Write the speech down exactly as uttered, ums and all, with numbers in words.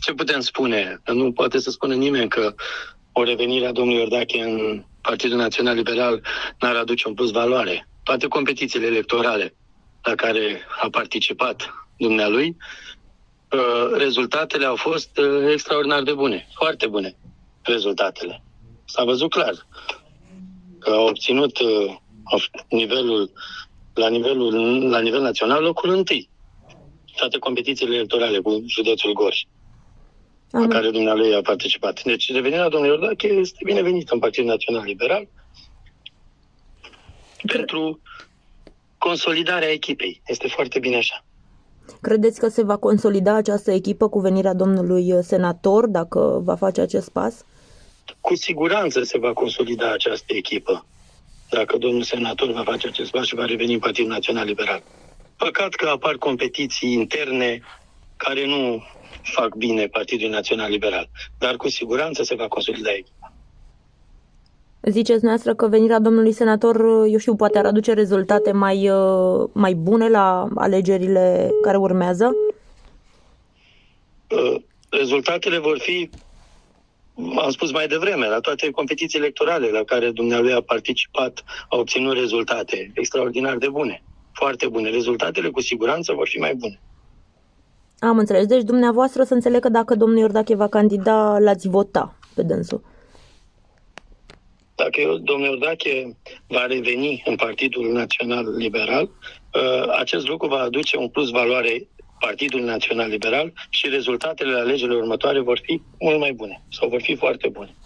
ce putem spune? Nu poate să spună nimeni că o revenire a domnului Iordache în Partidul Național Liberal n-ar aduce un plus valoare. Toate competițiile electorale la care a participat dumnealui, rezultatele au fost extraordinar de bune, foarte bune rezultatele. S-a văzut clar că a obținut nivelul, la, nivelul, la nivel național locul întâi. Toate competițiile electorale cu județul Gorj, la care dumnealui a participat. Deci revenirea domnului Iordache este binevenită în Partidul Național Liberal pentru consolidarea echipei. Este foarte bine așa. Credeți că se va consolida această echipă cu venirea domnului senator, dacă va face acest pas? Cu siguranță se va consolida această echipă, dacă domnul senator va face acest pas și va reveni în Partidul Național Liberal. Păcat că apar competiții interne care nu fac bine Partidul Național Liberal, dar cu siguranță se va consolida echipa. Ziceți noastră că venirea domnului senator, eu știu, poate ar aduce rezultate mai, mai bune la alegerile care urmează? Rezultatele vor fi, am spus mai devreme, la toate competițiile electorale la care dumnealui a participat, a obținut rezultate extraordinar de bune, foarte bune. Rezultatele cu siguranță vor fi mai bune. Am înțeles. Deci dumneavoastră să înțeleg că dacă domnul Iordache va candida, l-ați vota pe dânsul. Dacă domnul Iordache va reveni în Partidul Național Liberal, acest lucru va aduce un plus valoare Partidul Național Liberal și rezultatele alegerilor următoare vor fi mult mai bune sau vor fi foarte bune.